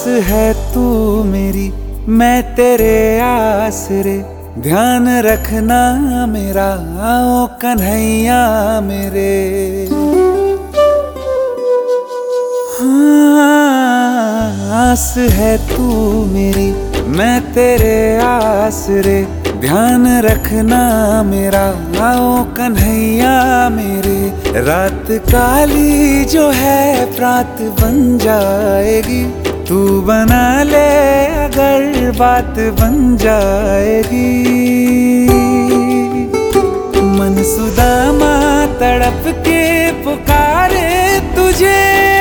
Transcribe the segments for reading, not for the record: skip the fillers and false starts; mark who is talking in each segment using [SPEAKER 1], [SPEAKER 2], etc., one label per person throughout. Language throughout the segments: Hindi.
[SPEAKER 1] है तू मेरी, मैं तेरे आसरे, ध्यान रखना मेरा ओ कन्हैया मेरे। आस है तू मेरी, मैं तेरे आसरे, ध्यान रखना मेरा ओ कन्हैया मेरे। रात काली जो है प्रात बन जाएगी, तू बना ले अगर बात बन जाएगी। मन सुदामा तड़प के पुकारे तुझे,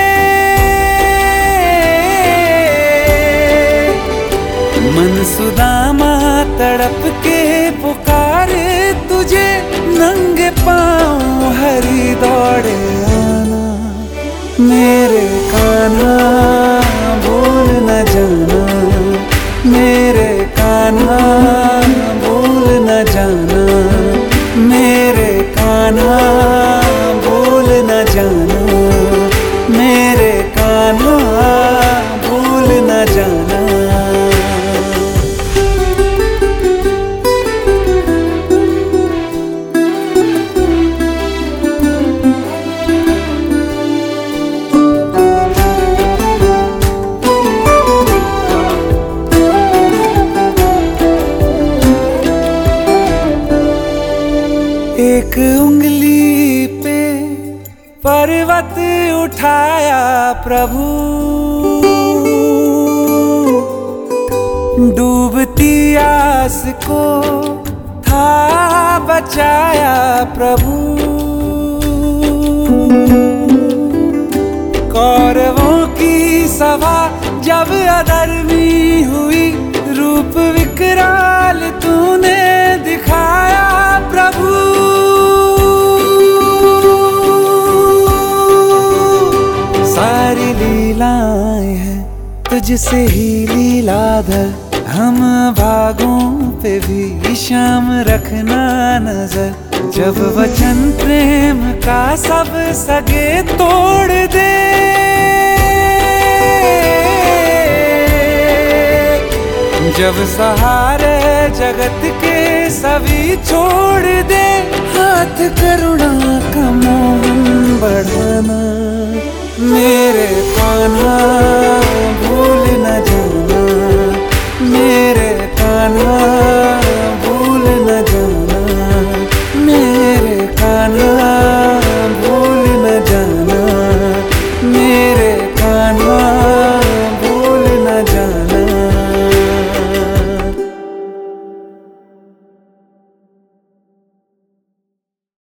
[SPEAKER 1] मन सुदामा तड़प के पुकारे तुझे। नंगे पाँव हरी दौड़े आना मेरे कान्हा, भूल न जाना मेरे कान्हा, भूल न जाना मेरे कान्हा, भूल न जाना मेरे कान्हा, भूल न जाना। एक उंगली पे पर्वत उठाया प्रभु, डूबती आस को था बचाया प्रभु। कौरवों की सभा जब अधर्मी हुई, रूप विकराल तूने दिखाया प्रभु। सारी लीलाएं हैं तुझसे ही लीलाधर, हम भागों पे भी शाम रखना नजर। जब वचन प्रेम का सब सगे तोड़ दे, जब सहारे जगत के सभी छोड़ दे, हाथ करुणा का मोहन बढ़ाना मेरे कान्हा।